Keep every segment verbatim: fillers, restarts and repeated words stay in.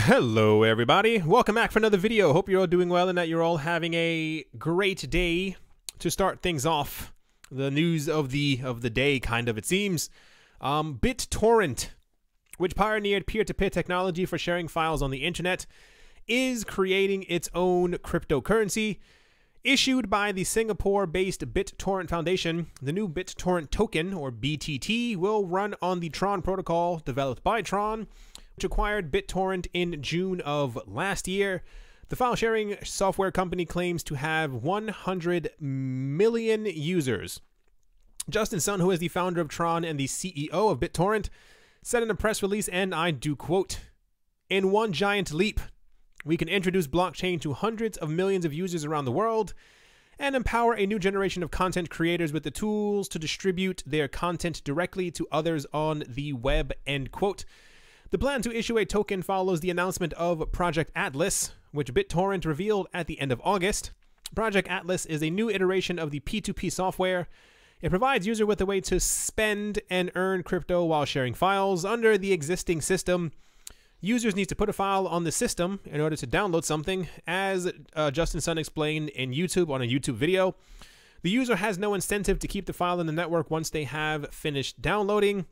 Hello everybody, welcome back for another video. Hope you're all doing well and that you're all having a great day. To start things off, the news of the of the day, kind of, it seems. Um, BitTorrent, which pioneered peer-to-peer technology for sharing files on the internet, is creating its own cryptocurrency. Issued by the Singapore-based BitTorrent Foundation, the new BitTorrent token, or B T T, will run on the Tron protocol developed by Tron, which acquired BitTorrent in June of last year. The file-sharing software company claims to have one hundred million users. Justin Sun, who is the founder of Tron and the C E O of BitTorrent, said in a press release, and I do quote, "In one giant leap, we can introduce blockchain to hundreds of millions of users around the world and empower a new generation of content creators with the tools to distribute their content directly to others on the web," end quote. The plan to issue a token follows the announcement of Project Atlas, which BitTorrent revealed at the end of August. Project Atlas is a new iteration of the P two P software. It provides users with a way to spend and earn crypto while sharing files. Under the existing system, users need to put a file on the system in order to download something, as uh, Justin Sun explained in YouTube on a YouTube video. The user has no incentive to keep the file in the network once they have finished downloading.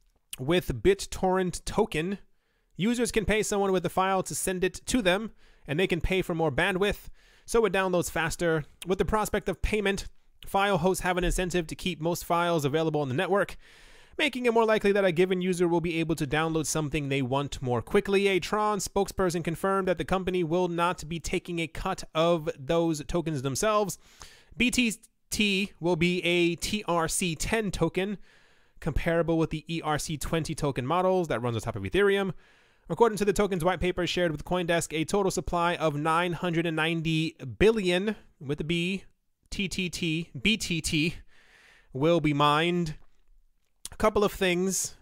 With BitTorrent token, users can pay someone with the file to send it to them, and they can pay for more bandwidth, so it downloads faster. With the prospect of payment, file hosts have an incentive to keep most files available on the network, making it more likely that a given user will be able to download something they want more quickly. A Tron spokesperson confirmed that the company will not be taking a cut of those tokens themselves. B T T will be a T R C ten token, comparable with the E R C twenty token models that runs on top of Ethereum. According to the token's white paper shared with CoinDesk, a total supply of nine hundred ninety billion, with a B, T T T, B T T, will be mined. A couple of things.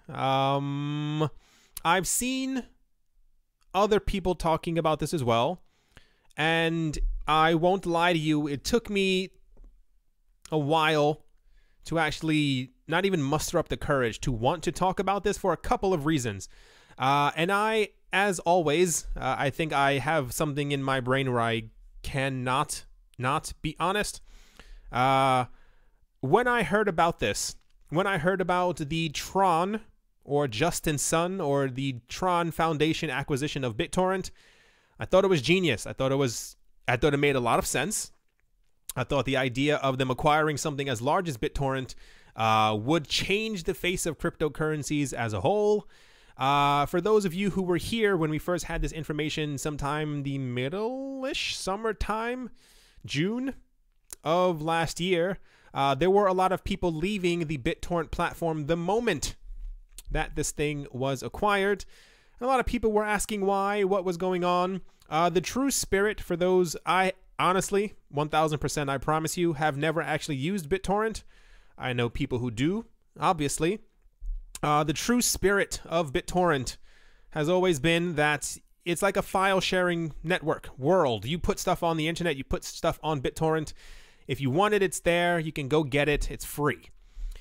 Um, I've seen other people talking about this as well, and I won't lie to you, it took me a while to actually not even muster up the courage to want to talk about this for a couple of reasons. Uh, and I, as always, uh, I think I have something in my brain where I cannot not be honest. Uh, when I heard about this, when I heard about the Tron, or Justin Sun, or the Tron Foundation acquisition of BitTorrent, I thought it was genius. I thought it was, I thought it made a lot of sense. I thought the idea of them acquiring something as large as BitTorrent uh, would change the face of cryptocurrencies as a whole. Uh, for those of you who were here when we first had this information sometime the middle-ish summertime, June of last year, uh, there were a lot of people leaving the BitTorrent platform the moment that this thing was acquired. And a lot of people were asking why, what was going on. Uh, the true spirit, for those, I honestly, one thousand percent, I promise you, have never actually used BitTorrent. I know people who do, obviously. Uh, the true spirit of BitTorrent has always been that it's like a file sharing network world. You put stuff on the internet, you put stuff on BitTorrent. If you want it, it's there. You can go get it. It's free.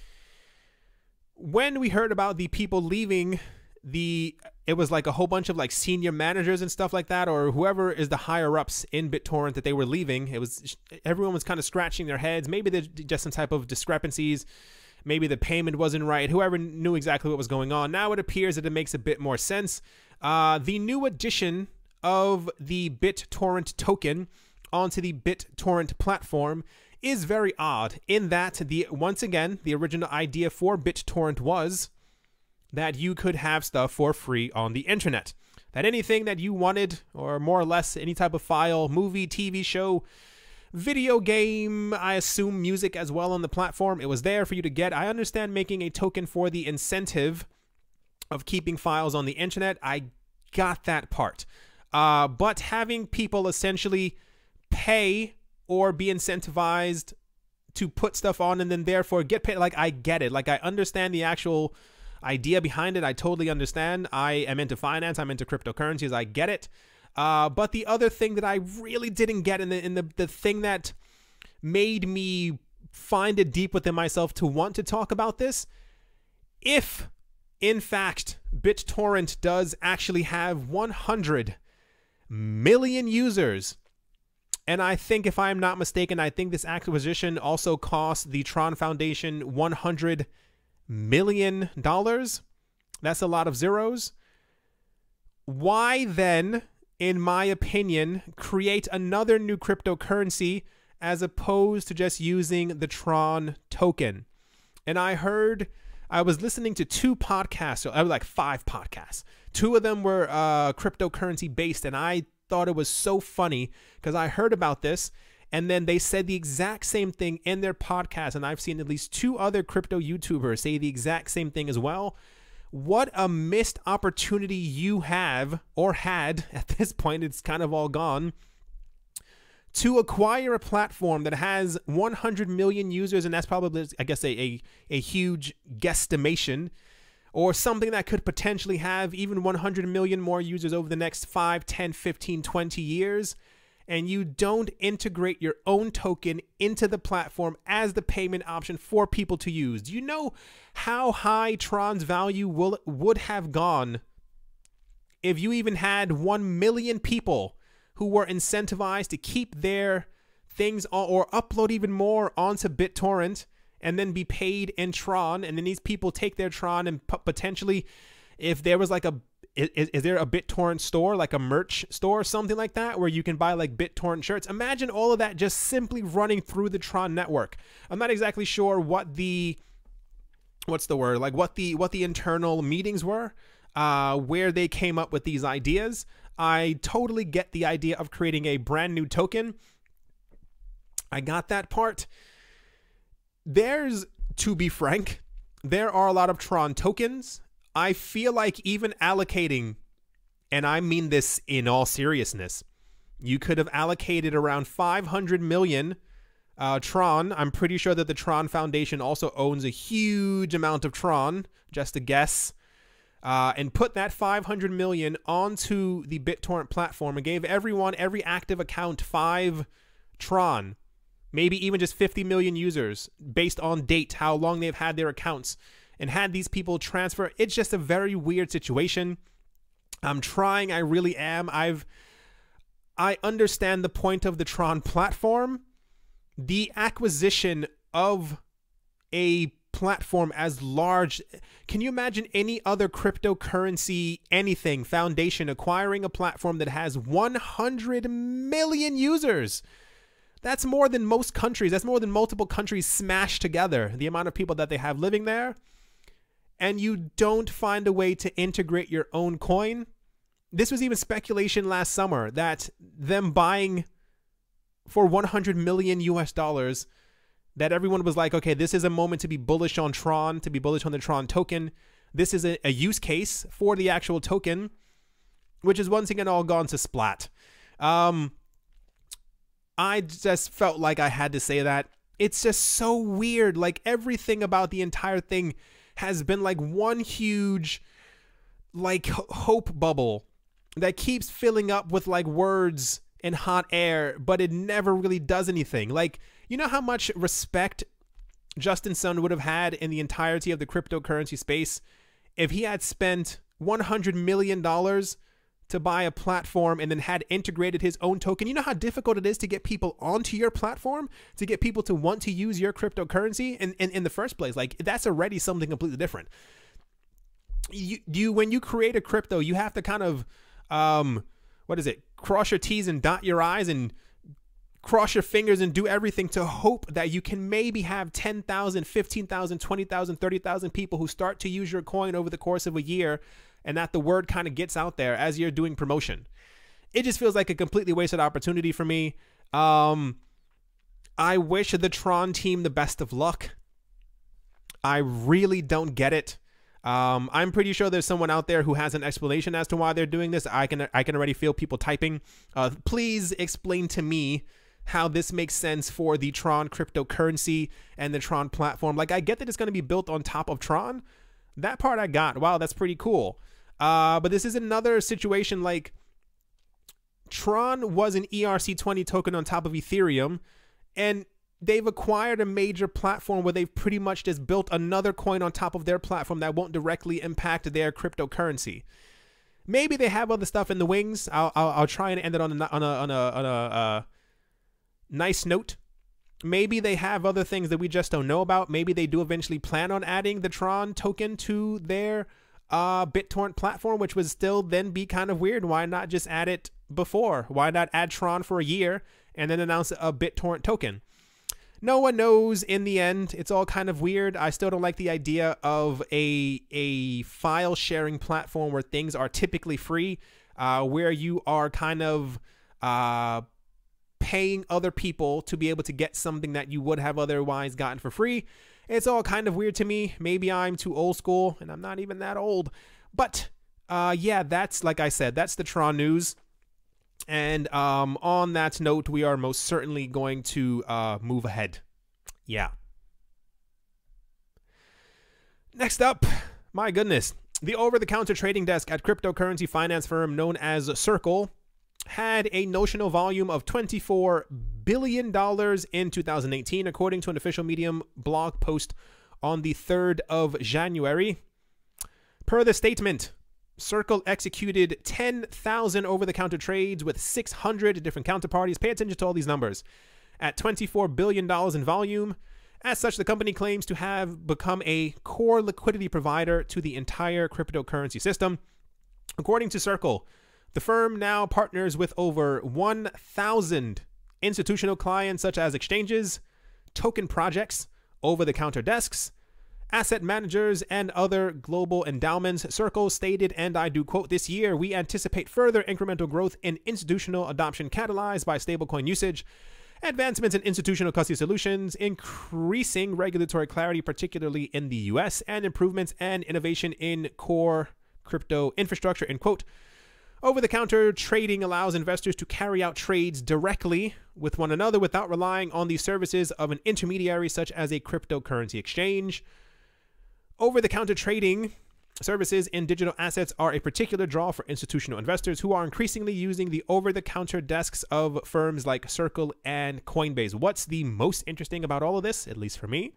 When we heard about the people leaving the, it was like a whole bunch of like senior managers and stuff like that, or whoever is the higher ups in BitTorrent that they were leaving. It was, everyone was kind of scratching their heads. Maybe there's just some type of discrepancies. Maybe the payment wasn't right. Whoever knew exactly what was going on. Now it appears that it makes a bit more sense. Uh, the new addition of the BitTorrent token onto the BitTorrent platform is very odd, in that the once again the original idea for BitTorrent was that you could have stuff for free on the internet. That anything that you wanted, or more or less any type of file, movie, T V show, video game, I assume music as well on the platform, it was there for you to get. I understand making a token for the incentive of keeping files on the internet. I got that part. Uh, but having people essentially pay or be incentivized to put stuff on and then therefore get paid, like, I get it. Like, I understand the actual idea behind it. I totally understand. I am into finance. I'm into cryptocurrencies. I get it. Uh, but the other thing that I really didn't get, in the, in the, the thing that made me find it deep within myself to want to talk about this, if in fact, BitTorrent does actually have one hundred million users. And I think, if I'm not mistaken, I think this acquisition also cost the Tron Foundation one hundred million dollars. That's a lot of zeros. Why then, in my opinion, create another new cryptocurrency as opposed to just using the Tron token? And I heard, I was listening to two podcasts, I was like five podcasts. Two of them were uh, cryptocurrency based, and I thought it was so funny because I heard about this, and then they said the exact same thing in their podcast, and I've seen at least two other crypto YouTubers say the exact same thing as well. What a missed opportunity you have, or had, at this point, it's kind of all gone, to acquire a platform that has one hundred million users, and that's probably, I guess, a, a, a huge guesstimation, or something that could potentially have even one hundred million more users over the next five, ten, fifteen, twenty years, and you don't integrate your own token into the platform as the payment option for people to use. Do you know how high Tron's value will would have gone if you even had one million people who were incentivized to keep their things on, or upload even more onto BitTorrent, and then be paid in Tron, and then these people take their Tron and potentially, if there was like a, is, is there a BitTorrent store, like a merch store, something like that, where you can buy like BitTorrent shirts? Imagine all of that just simply running through the Tron network. I'm not exactly sure what the, what's the word, like what the, what the internal meetings were, uh, where they came up with these ideas. I totally get the idea of creating a brand new token. I got that part. There's, to be frank, there are a lot of Tron tokens. I feel like even allocating, and I mean this in all seriousness, you could have allocated around five hundred million uh, Tron. I'm pretty sure that the Tron Foundation also owns a huge amount of Tron, just a guess, uh, and put that five hundred million onto the BitTorrent platform and gave everyone, every active account, five Tron. Maybe even just fifty million users based on date, how long they've had their accounts, and had these people transfer. It's just a very weird situation. I'm trying, I really am. I've, I understand the point of the Tron platform. The acquisition of a platform as large, can you imagine any other cryptocurrency, anything, foundation acquiring a platform that has one hundred million users? That's more than most countries. That's more than multiple countries smashed together, the amount of people that they have living there. And you don't find a way to integrate your own coin. This was even speculation last summer that them buying for one hundred million U S dollars, that everyone was like, okay, this is a moment to be bullish on Tron, to be bullish on the Tron token. This is a, a use case for the actual token, which is once again all gone to splat. Um... I just felt like I had to say that. It's just so weird. Like, everything about the entire thing has been like one huge, like, hope bubble that keeps filling up with like words and hot air, but it never really does anything. Like, you know how much respect Justin Sun would have had in the entirety of the cryptocurrency space if he had spent one hundred million dollars to buy a platform and then had integrated his own token. You know how difficult it is to get people onto your platform, to get people to want to use your cryptocurrency in, in, in the first place. Like, that's already something completely different. You, you, when you create a crypto, you have to kind of, um, what is it? Cross your T's and dot your I's and cross your fingers and do everything to hope that you can maybe have ten thousand, fifteen thousand, twenty thousand, thirty thousand people who start to use your coin over the course of a year, and that the word kind of gets out there as you're doing promotion. It just feels like a completely wasted opportunity for me. Um, I wish the Tron team the best of luck. I really don't get it. Um, I'm pretty sure there's someone out there who has an explanation as to why they're doing this. I can I can already feel people typing. Uh, please explain to me how this makes sense for the Tron cryptocurrency and the Tron platform. Like, I get that it's going to be built on top of Tron. That part I got. Wow, that's pretty cool. Uh, but this is another situation like Tron was an E R C twenty token on top of Ethereum, and they've acquired a major platform where they've pretty much just built another coin on top of their platform that won't directly impact their cryptocurrency. Maybe they have other stuff in the wings. I'll I'll, I'll try and end it on a on a on a, on a uh, nice note. Maybe they have other things that we just don't know about. Maybe they do eventually plan on adding the Tron token to their uh, BitTorrent platform, which would still then be kind of weird. Why not just add it before? Why not add Tron for a year and then announce a BitTorrent token? No one knows in the end. It's all kind of weird. I still don't like the idea of a, a file sharing platform where things are typically free, uh, where you are kind of uh, paying other people to be able to get something that you would have otherwise gotten for free. It's all kind of weird to me. Maybe I'm too old school, and I'm not even that old. But uh, yeah, that's, like I said, that's the Tron news. And um, on that note, we are most certainly going to uh, move ahead. Yeah. Next up, my goodness, the over-the-counter trading desk at cryptocurrency finance firm known as Circle had a notional volume of twenty-four billion dollars in two thousand eighteen, according to an official Medium blog post on the third of January. Per the statement, Circle executed ten thousand over-the-counter trades with six hundred different counterparties. Pay attention to all these numbers. At twenty-four billion dollars in volume. As such, the company claims to have become a core liquidity provider to the entire cryptocurrency system. According to Circle, the firm now partners with over one thousand institutional clients such as exchanges, token projects, over-the-counter desks, asset managers, and other global endowments. Circle stated, and I do quote, "This year, we anticipate further incremental growth in institutional adoption catalyzed by stablecoin usage, advancements in institutional custody solutions, increasing regulatory clarity, particularly in the U S, and improvements and innovation in core crypto infrastructure," end quote. Over-the-counter trading allows investors to carry out trades directly with one another without relying on the services of an intermediary such as a cryptocurrency exchange. Over-the-counter trading services in digital assets are a particular draw for institutional investors who are increasingly using the over-the-counter desks of firms like Circle and Coinbase. What's the most interesting about all of this, at least for me,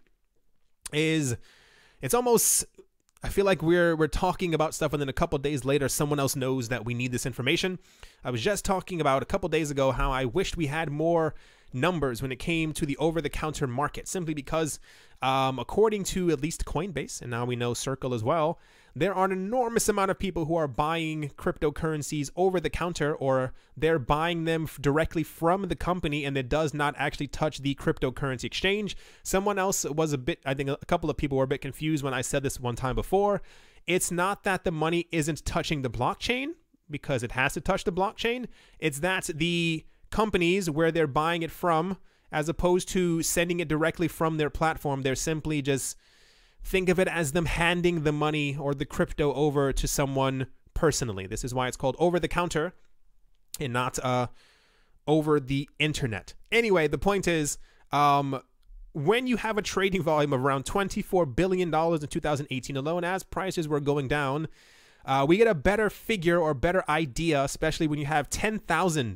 is it's almost, I feel like we're we're talking about stuff and then a couple days later someone else knows that we need this information. I was just talking about a couple days ago how I wished we had more numbers when it came to the over-the-counter market, simply because um, according to at least Coinbase, and now we know Circle as well, there are an enormous amount of people who are buying cryptocurrencies over the counter, or they're buying them directly from the company, and it does not actually touch the cryptocurrency exchange. Someone else was a bit, I think a couple of people were a bit confused when I said this one time before. It's not that the money isn't touching the blockchain, because it has to touch the blockchain. It's that the companies where they're buying it from, as opposed to sending it directly from their platform, they're simply just, think of it as them handing the money or the crypto over to someone personally. This is why it's called over the counter and not uh, over the internet. Anyway, the point is, um, when you have a trading volume of around twenty-four billion dollars in two thousand eighteen alone, as prices were going down, uh, we get a better figure or better idea, especially when you have ten thousand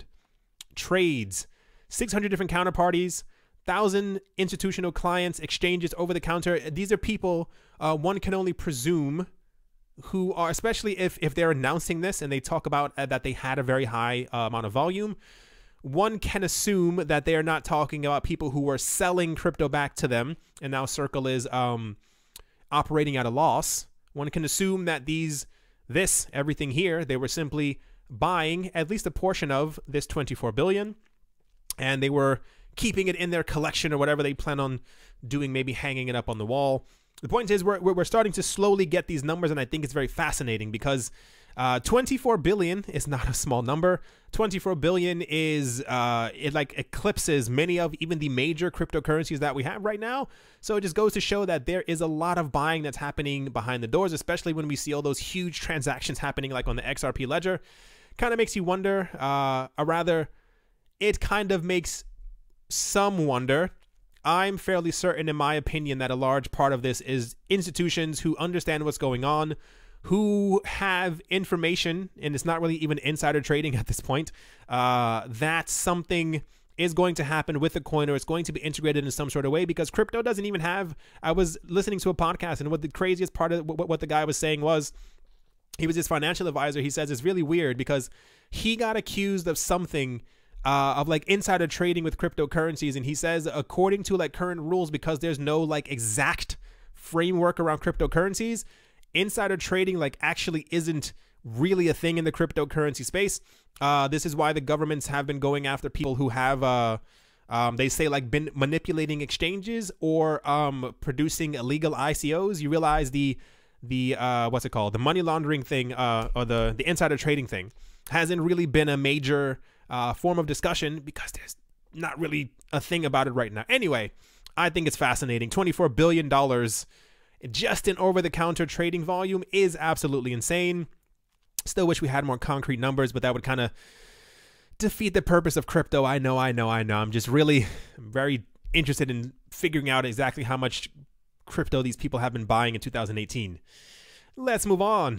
trades, six hundred different counterparties, thousand institutional clients, exchanges over the counter. These are people, uh, one can only presume, who are, especially if, if they're announcing this and they talk about uh, that they had a very high uh, amount of volume, one can assume that they are not talking about people who were selling crypto back to them, and now Circle is um, operating at a loss. One can assume that these, this, everything here, they were simply buying at least a portion of this twenty-four billion, and they were keeping it in their collection or whatever they plan on doing, maybe hanging it up on the wall. The point is we're, we're starting to slowly get these numbers, and I think it's very fascinating because uh, twenty-four billion is not a small number. twenty-four billion is, uh, it like eclipses many of even the major cryptocurrencies that we have right now. So it just goes to show that there is a lot of buying that's happening behind the doors, especially when we see all those huge transactions happening like on the X R P ledger. Kind of makes you wonder, uh, or rather, it kind of makes some wonder. I'm fairly certain, in my opinion, that a large part of this is institutions who understand what's going on, who have information, and it's not really even insider trading at this point. Uh, that's something is going to happen with the coin, or it's going to be integrated in some sort of way, because crypto doesn't even have, I was listening to a podcast, and what the craziest part of what, what the guy was saying was, he was his financial advisor. He says it's really weird because he got accused of something uh, of like insider trading with cryptocurrencies. And he says, according to like current rules, because there's no like exact framework around cryptocurrencies, insider trading like actually isn't really a thing in the cryptocurrency space. Uh, this is why the governments have been going after people who have, uh, um, they say like been manipulating exchanges or um, producing illegal I C Os. You realize the the uh, what's it called? The money laundering thing uh, or the the insider trading thing hasn't really been a major uh, form of discussion because there's not really a thing about it right now. Anyway, I think it's fascinating. twenty-four billion dollars just in over-the-counter trading volume is absolutely insane. Still wish we had more concrete numbers, but that would kind of defeat the purpose of crypto. I know, I know, I know. I'm just really very interested in figuring out exactly how much crypto these people have been buying in two thousand eighteen. Let's move on.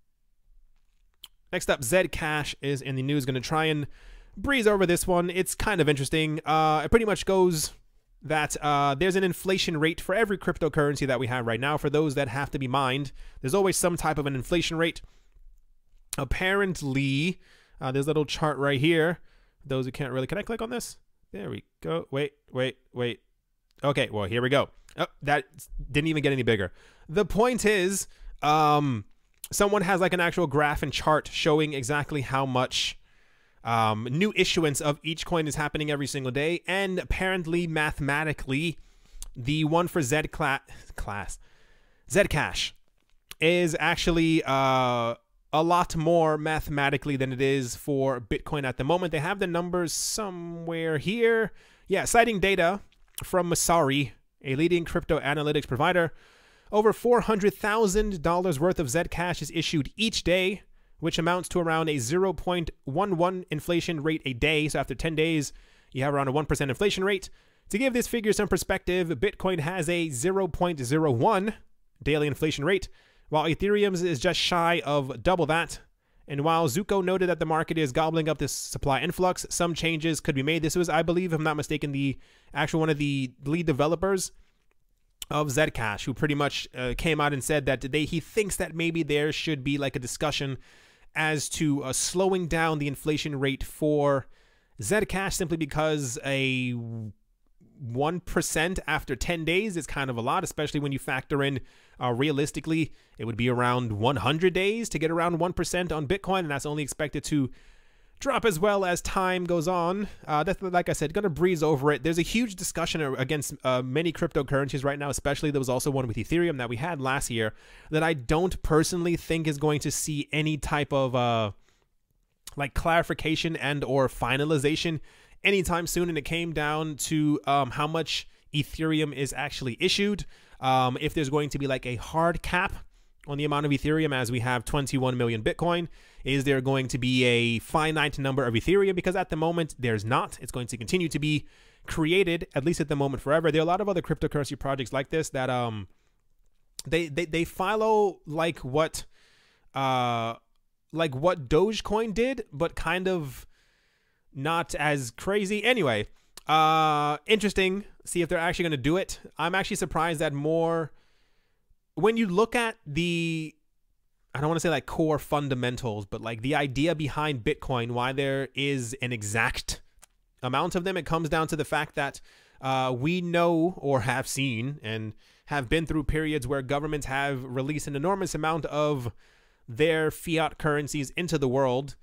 Next up, Zcash is in the news. Going to try and breeze over this one. It's kind of interesting. Uh, it pretty much goes that uh, there's an inflation rate for every cryptocurrency that we have right now. For those that have to be mined, there's always some type of an inflation rate. Apparently, uh, there's a little chart right here. Those who can't really, can I click on this? There we go. Wait, wait, wait. Okay, well, here we go. Oh, that didn't even get any bigger. The point is, um, someone has like an actual graph and chart showing exactly how much um, new issuance of each coin is happening every single day. And apparently, mathematically, the one for Z class, class Zcash is actually uh, a lot more mathematically than it is for Bitcoin at the moment. They have the numbers somewhere here. Yeah, citing data from Messari, a leading crypto analytics provider, over four hundred thousand dollars worth of Zcash is issued each day, which amounts to around a zero point one one inflation rate a day. So after ten days, you have around a one percent inflation rate. To give this figure some perspective, Bitcoin has a zero point zero one daily inflation rate, while Ethereum's is just shy of double that. And while Zuko noted that the market is gobbling up this supply influx, some changes could be made. This was, I believe, if I'm not mistaken, the actual one of the lead developers of Zcash, who pretty much uh, came out and said that today he thinks that maybe there should be like a discussion as to uh, slowing down the inflation rate for Zcash, simply because a one percent after ten days is kind of a lot, especially when you factor in uh, realistically it would be around one hundred days to get around one percent on Bitcoin, and that's only expected to drop as well as time goes on. Uh, that's, like I said, going to breeze over it. There's a huge discussion against uh, many cryptocurrencies right now, especially there was also one with Ethereum that we had last year that I don't personally think is going to see any type of uh, like clarification and or finalization anytime soon. And it came down to um, how much Ethereum is actually issued. Um, if there's going to be like a hard cap on the amount of Ethereum, as we have twenty-one million Bitcoin, is there going to be a finite number of Ethereum? Because at the moment there's not. It's going to continue to be created, at least at the moment, forever. There are a lot of other cryptocurrency projects like this that um they they, they follow like what uh like what Dogecoin did, but kind of not as crazy. Anyway, uh interesting. See if they're actually going to do it. I'm actually surprised that more, when you look at the, I don't want to say like core fundamentals, but like the idea behind Bitcoin, why there is an exact amount of them, it comes down to the fact that uh, we know or have seen and have been through periods where governments have released an enormous amount of their fiat currencies into the world,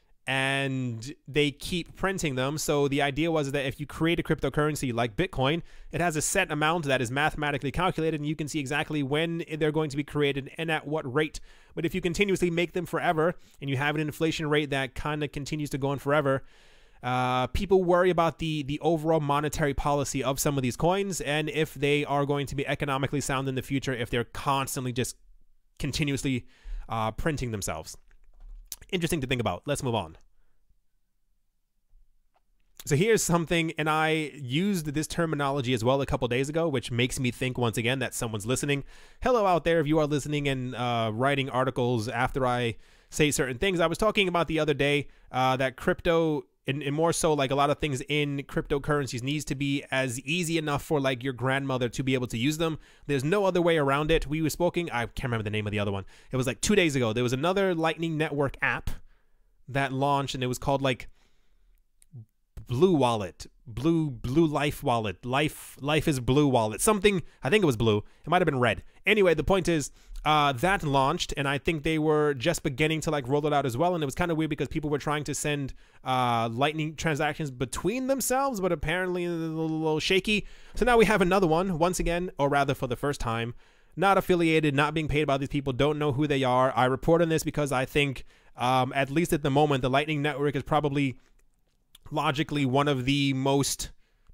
and they keep printing them. So the idea was that if you create a cryptocurrency like Bitcoin, it has a set amount that is mathematically calculated, and you can see exactly when they're going to be created and at what rate. But if you continuously make them forever and you have an inflation rate that kind of continues to go on forever, uh, people worry about the the overall monetary policy of some of these coins, and if they are going to be economically sound in the future if they're constantly just continuously uh, printing themselves. Interesting to think about. Let's move on. So here's something, and I used this terminology as well a couple days ago, which makes me think once again that someone's listening. Hello out there if you are listening and uh, writing articles after I say certain things. I was talking about the other day uh, that crypto And, and more so, like a lot of things in cryptocurrencies needs to be as easy enough for like your grandmother to be able to use them. There's no other way around it. We were speaking, I can't remember the name of the other one. It was like two days ago. There was another Lightning Network app that launched, and it was called like Blue Wallet, Blue Blue Life Wallet, Life Life is Blue Wallet, something. I think it was blue. It might have been red. Anyway, the point is, uh, that launched, and I think they were just beginning to like roll it out as well. And it was kind of weird because people were trying to send uh, Lightning transactions between themselves, but apparently a little, a little shaky. So now we have another one once again, or rather for the first time, not affiliated, not being paid by these people, don't know who they are. I report on this because I think, um, at least at the moment, the Lightning Network is probably logically one of the most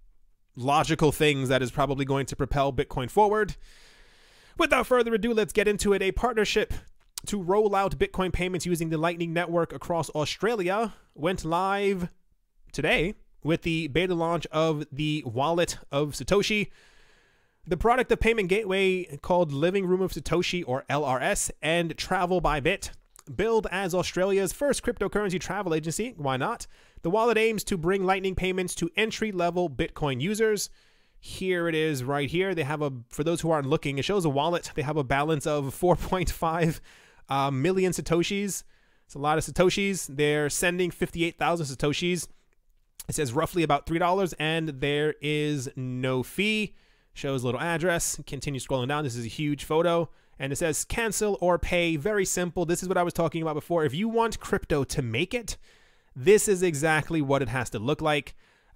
logical things that is probably going to propel Bitcoin forward. Without further ado, let's get into it. A partnership to roll out Bitcoin payments using the Lightning Network across Australia went live today with the beta launch of the Wallet of Satoshi. The product of payment gateway called Living Room of Satoshi, or L R S, and Travel by Bit. Billed as Australia's first cryptocurrency travel agency, why not? The wallet aims to bring Lightning payments to entry-level Bitcoin users. Here it is right here. They have a, for those who aren't looking, it shows a wallet. They have a balance of four point five uh, million Satoshis. It's a lot of Satoshis. They're sending fifty-eight thousand Satoshis. It says roughly about three dollars, and there is no fee. Shows a little address. Continue scrolling down. This is a huge photo. And it says cancel or pay. Very simple. This is what I was talking about before. If you want crypto to make it, this is exactly what it has to look like.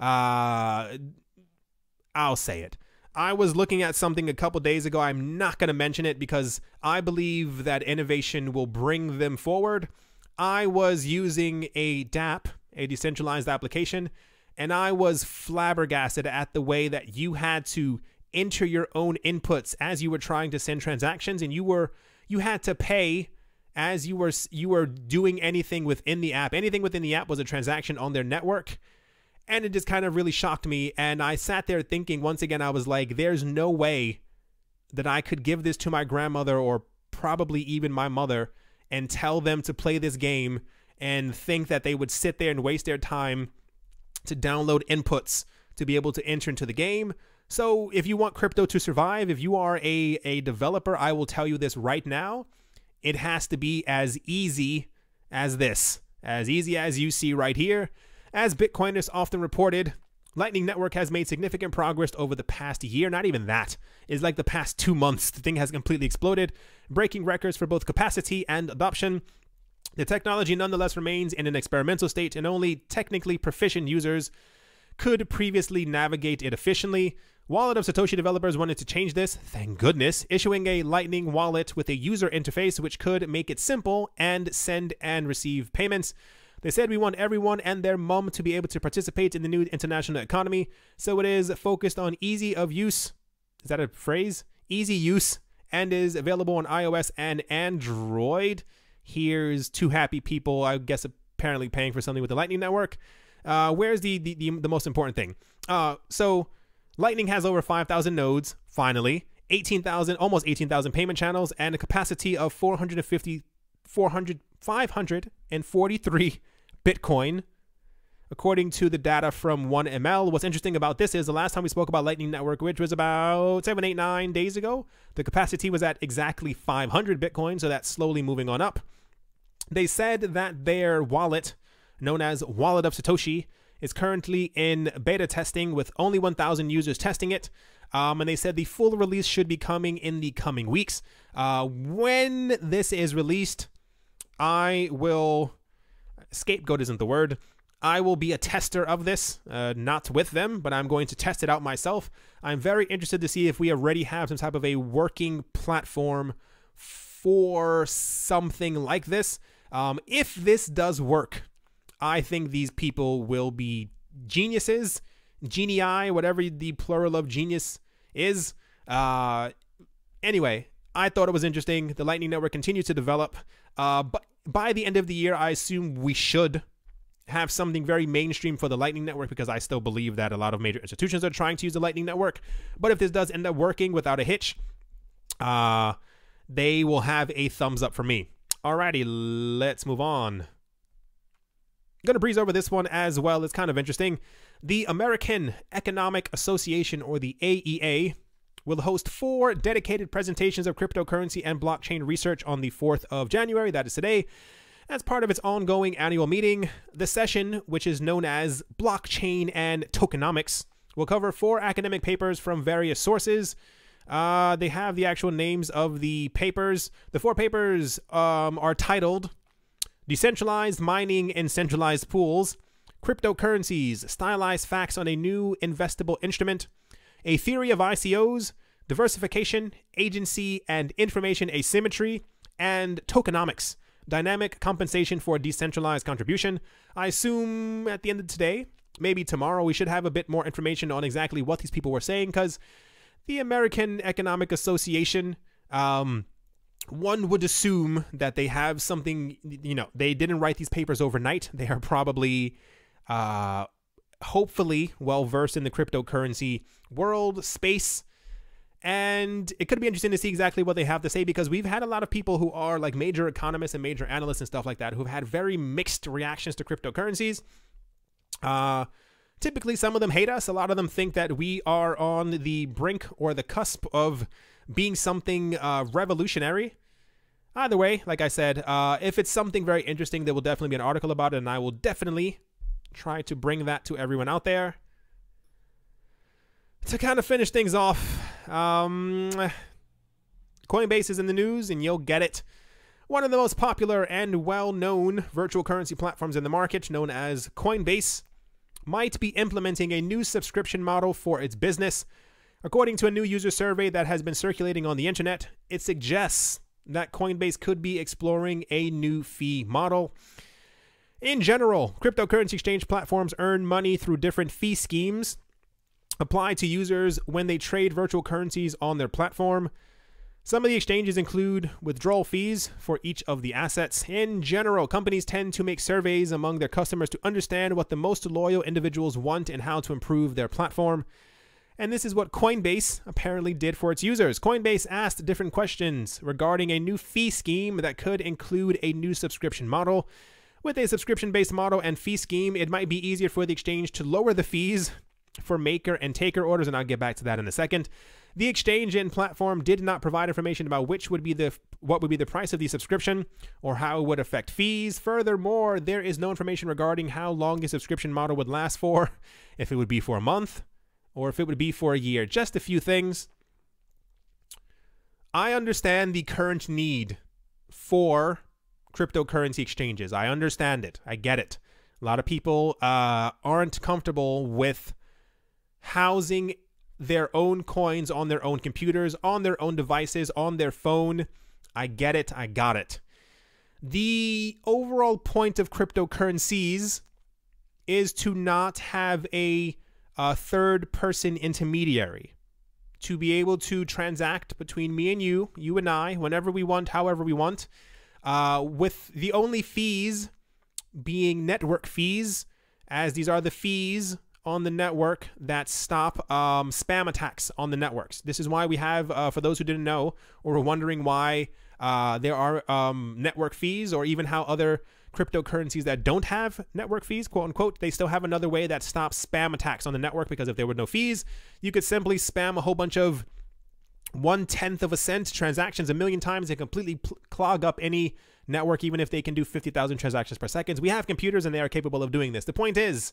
Uh, I'll say it. I was looking at something a couple days ago. I'm not going to mention it because I believe that innovation will bring them forward. I was using a dApp, a decentralized application, and I was flabbergasted at the way that you had to enter your own inputs as you were trying to send transactions, and you were you had to pay as you were you were doing anything within the app. Anything within the app was a transaction on their network, and it just kind of really shocked me. And I sat there thinking, once again, I was like, there's no way that I could give this to my grandmother or probably even my mother and tell them to play this game and think that they would sit there and waste their time to download inputs to be able to enter into the game. So if you want crypto to survive, if you are a, a developer, I will tell you this right now. It has to be as easy as this, as easy as you see right here. As Bitcoiners often reported, Lightning Network has made significant progress over the past year. Not even that. It's like the past two months. The thing has completely exploded, breaking records for both capacity and adoption. The technology nonetheless remains in an experimental state, and only technically proficient users could previously navigate it efficiently. Wallet of Satoshi developers wanted to change this, thank goodness, issuing a Lightning wallet with a user interface which could make it simple and send and receive payments. They said, we want everyone and their mom to be able to participate in the new international economy, so it is focused on easy of use. Is that a phrase? Easy use, and is available on iOS and Android. Here's two happy people, I guess apparently paying for something with the Lightning Network. Uh, where's the, the, the, the most important thing? Uh, so Lightning has over five thousand nodes, finally, eighteen thousand, almost eighteen thousand payment channels, and a capacity of four hundred fifty, four hundred, five hundred forty-three Bitcoin, according to the data from one M L. What's interesting about this is the last time we spoke about Lightning Network, which was about seven, eight, nine days ago, the capacity was at exactly five hundred Bitcoin, so that's slowly moving on up. They said that their wallet, known as Wallet of Satoshi, is currently in beta testing with only one thousand users testing it. Um, and they said the full release should be coming in the coming weeks. Uh, when this is released, I will... Scapegoat isn't the word. I will be a tester of this, uh, not with them, but I'm going to test it out myself. I'm very interested to see if we already have some type of a working platform for something like this. Um, if this does work, I think these people will be geniuses, genii, whatever the plural of genius is. Uh, anyway, I thought it was interesting. The Lightning Network continues to develop. Uh, but by the end of the year, I assume we should have something very mainstream for the Lightning Network, because I still believe that a lot of major institutions are trying to use the Lightning Network. But if this does end up working without a hitch, uh, they will have a thumbs up for me. Alrighty, let's move on. going to breeze over this one as well. It's kind of interesting. The American Economic Association, or the A E A, will host four dedicated presentations of cryptocurrency and blockchain research on the fourth of January. That is today. As part of its ongoing annual meeting, the session, which is known as Blockchain and Tokenomics, will cover four academic papers from various sources. Uh, they have the actual names of the papers. The four papers um, are titled Decentralized Mining in Centralized Pools, Cryptocurrencies, Stylized Facts on a New Investable Instrument, A Theory of I C Os, Diversification, Agency, and Information Asymmetry, and Tokenomics, Dynamic Compensation for Decentralized Contribution. I assume at the end of today, maybe tomorrow, we should have a bit more information on exactly what these people were saying, because the American Economic Association, um, one would assume that they have something, you know, they didn't write these papers overnight. They are probably, uh, hopefully well-versed in the cryptocurrency world, space, and it could be interesting to see exactly what they have to say, because we've had a lot of people who are like major economists and major analysts and stuff like that who've had very mixed reactions to cryptocurrencies. Uh, typically, some of them hate us. A lot of them think that we are on the brink or the cusp of being something uh, revolutionary. Either way, like I said, uh, if it's something very interesting, there will definitely be an article about it, and I will definitely try to bring that to everyone out there. To kind of finish things off, um, Coinbase is in the news, and you'll get it. One of the most popular and well-known virtual currency platforms in the market, known as Coinbase, might be implementing a new subscription model for its business. According to a new user survey that has been circulating on the internet, it suggests that Coinbase could be exploring a new fee model. In general, cryptocurrency exchange platforms earn money through different fee schemes applied to users when they trade virtual currencies on their platform. Some of the exchanges include withdrawal fees for each of the assets. In general, companies tend to make surveys among their customers to understand what the most loyal individuals want and how to improve their platform. And this is what Coinbase apparently did for its users. Coinbase asked different questions regarding a new fee scheme that could include a new subscription model. With a subscription-based model and fee scheme, it might be easier for the exchange to lower the fees for maker and taker orders, and I'll get back to that in a second. The exchange and platform did not provide information about which would be the what would be the price of the subscription or how it would affect fees. Furthermore, there is no information regarding how long the subscription model would last for, if it would be for a month or if it would be for a year. Just a few things. I understand the current need for cryptocurrency exchanges. I understand it. I get it. A lot of people uh, aren't comfortable with housing their own coins on their own computers, on their own devices, on their phone. I get it. I got it. The overall point of cryptocurrencies is to not have a, a third-person intermediary, to be able to transact between me and you, you and I, whenever we want, however we want, uh, with the only fees being network fees, as these are the fees on the network that stop um, spam attacks on the networks. This is why we have, uh, for those who didn't know or were wondering why uh, there are um, network fees, or even how other cryptocurrencies that don't have network fees, quote unquote, they still have another way that stops spam attacks on the network, because if there were no fees, you could simply spam a whole bunch of one-tenth of a cent transactions a million times and completely clog up any network, even if they can do fifty thousand transactions per second. We have computers and they are capable of doing this. The point is,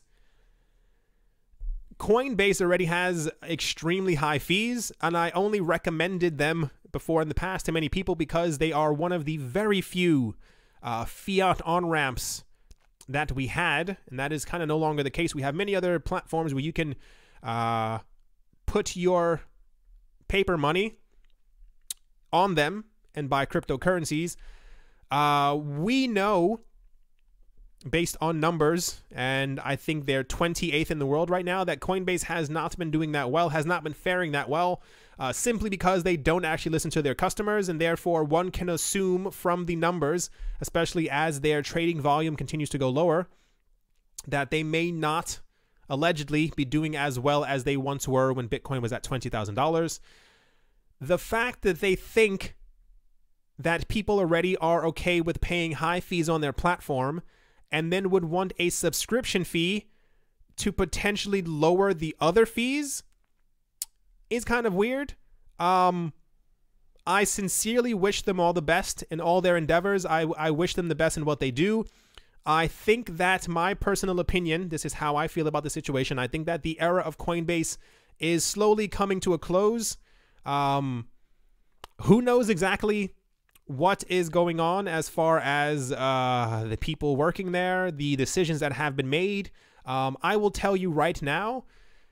Coinbase already has extremely high fees, and I only recommended them before in the past to many people because they are one of the very few uh, fiat on-ramps that we had, and that is kind of no longer the case. We have many other platforms where you can uh, put your paper money on them and buy cryptocurrencies. Uh, we know, based on numbers, and I think they're twenty-eighth in the world right now, that Coinbase has not been doing that well, has not been faring that well, uh, simply because they don't actually listen to their customers, and therefore one can assume from the numbers, especially as their trading volume continues to go lower, that they may not allegedly be doing as well as they once were when Bitcoin was at twenty thousand dollars. The fact that they think that people already are okay with paying high fees on their platform, and then would want a subscription fee to potentially lower the other fees is kind of weird. Um, I sincerely wish them all the best in all their endeavors. I, I wish them the best in what they do. I think that my personal opinion, this is how I feel about the situation. I think that the era of Coinbase is slowly coming to a close. Um, who knows exactly what is going on as far as uh, the people working there, the decisions that have been made. Um, I will tell you right now,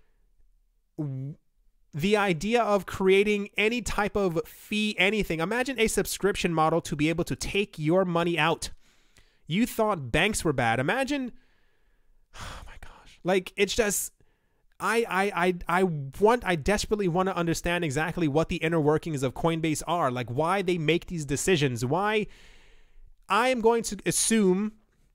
the idea of creating any type of fee, anything, imagine a subscription model to be able to take your money out. You thought banks were bad. Imagine, oh my gosh, like it's just, I, I, I, I want, I desperately want to understand exactly what the inner workings of Coinbase are, like why they make these decisions, why. I am going to assume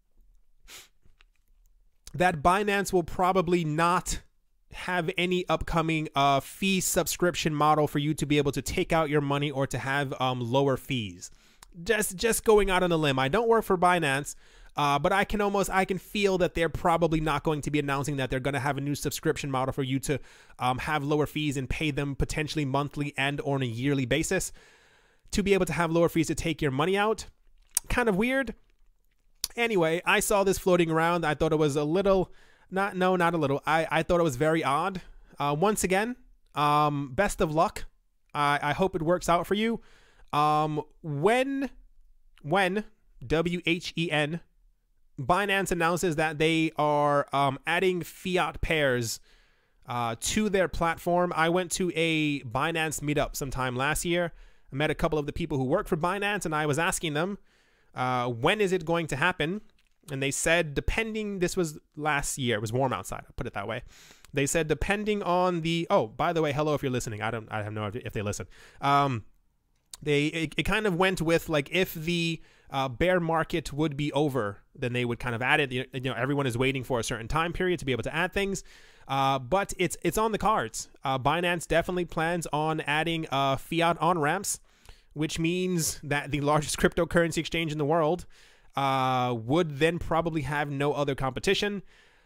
that Binance will probably not have any upcoming uh, fee subscription model for you to be able to take out your money or to have um, lower fees. Just, just going out on a limb. I don't work for Binance, uh, but I can almost, I can feel that they're probably not going to be announcing that they're going to have a new subscription model for you to um, have lower fees and pay them potentially monthly and on a yearly basis to be able to have lower fees to take your money out. Kind of weird. Anyway, I saw this floating around. I thought it was a little, not, no, not a little. I, I thought it was very odd. Uh, once again, um, best of luck. I, I hope it works out for you. Um, when, when, W H E N, Binance announces that they are um, adding fiat pairs uh, to their platform. I went to a Binance meetup sometime last year. I met a couple of the people who work for Binance, and I was asking them, Uh, when is it going to happen? And they said, depending, this was last year, it was warm outside, I'll put it that way. They said, depending on the, oh, by the way, hello if you're listening. I don't, I have no idea if they listen. Um, they, it, it kind of went with like, if the uh, bear market would be over, then they would kind of add it. You know, everyone is waiting for a certain time period to be able to add things. Uh, but it's, it's on the cards. Uh, Binance definitely plans on adding uh, fiat on-ramps, which means that the largest cryptocurrency exchange in the world uh, would then probably have no other competition.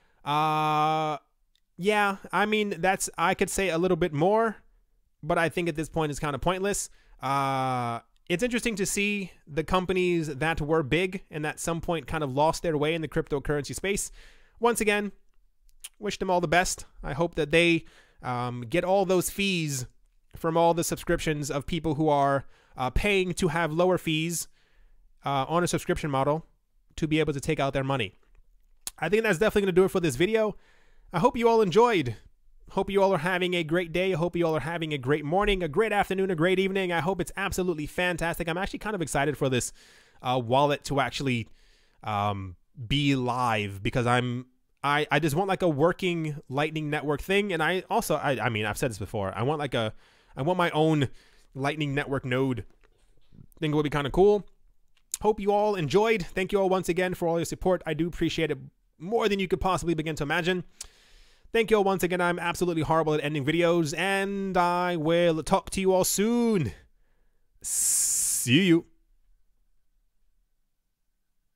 Uh, yeah, I mean, that's, I could say a little bit more, but I think at this point it's kind of pointless. Uh, it's interesting to see the companies that were big and at some point kind of lost their way in the cryptocurrency space. Once again, wish them all the best. I hope that they um, get all those fees from all the subscriptions of people who are Uh, paying to have lower fees uh, on a subscription model to be able to take out their money. I think that's definitely going to do it for this video. I hope you all enjoyed. Hope you all are having a great day. I hope you all are having a great morning, a great afternoon, a great evening. I hope it's absolutely fantastic. I'm actually kind of excited for this uh, wallet to actually um, be live because I'm I, I just want like a working Lightning Network thing. And I also, I, I mean, I've said this before. I want like a, I want my own Lightning Network node. I think it would be kind of cool. Hope you all enjoyed. Thank you all once again for all your support. I do appreciate it more than you could possibly begin to imagine. Thank you all once again. I'm absolutely horrible at ending videos, and I will talk to you all soon. See you.